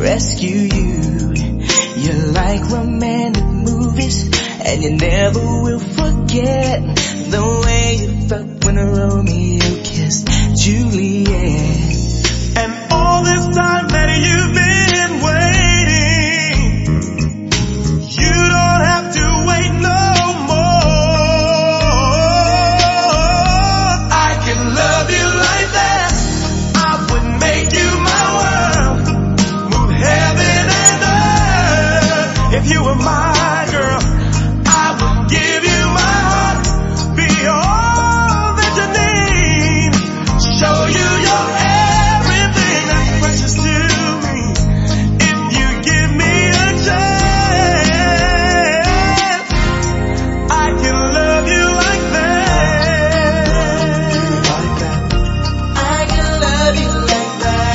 rescue you. You're like romantic movies, and you never will forget the way you felt when Romeo kissed Juliet. And all this time that you've been waiting, you don't have to wait no more. I can love you like that. I would make you my world, move heaven and earth. If you were my girl, I would give you my heart, be all that you need, show you your everything that's precious to me. If you give me a chance, I can love you like that. I can love you like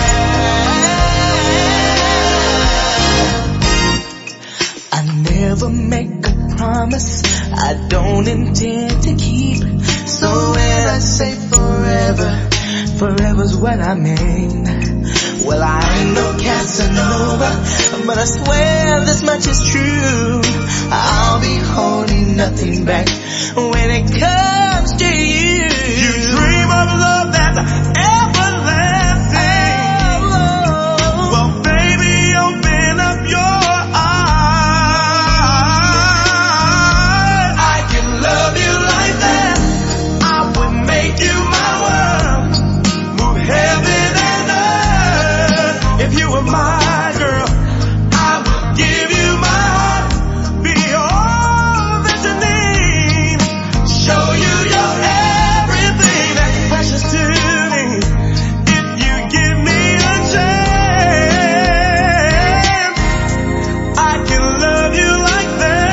that. I never make a promise I don't intend to keep. So when I say forever, forever's what I mean. Well, I ain't no Casanova, but I swear this much is true. I'll be holding nothing back when it comes to you. You dream of love that's everlasting. Well, baby, open up your eyes. I can love you like that. I would make you my world, move heaven and earth. If you were my girl, I would give you my heart, be all that you need, show you your everything that's precious to me. If you give me a chance, I can love you like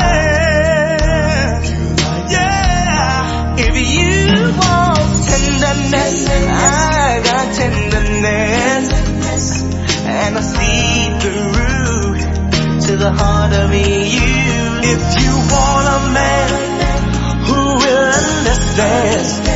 that. Yeah. If you want tenderness, I got tenderness, and I see through to the heart of you. If you want a man who will understand,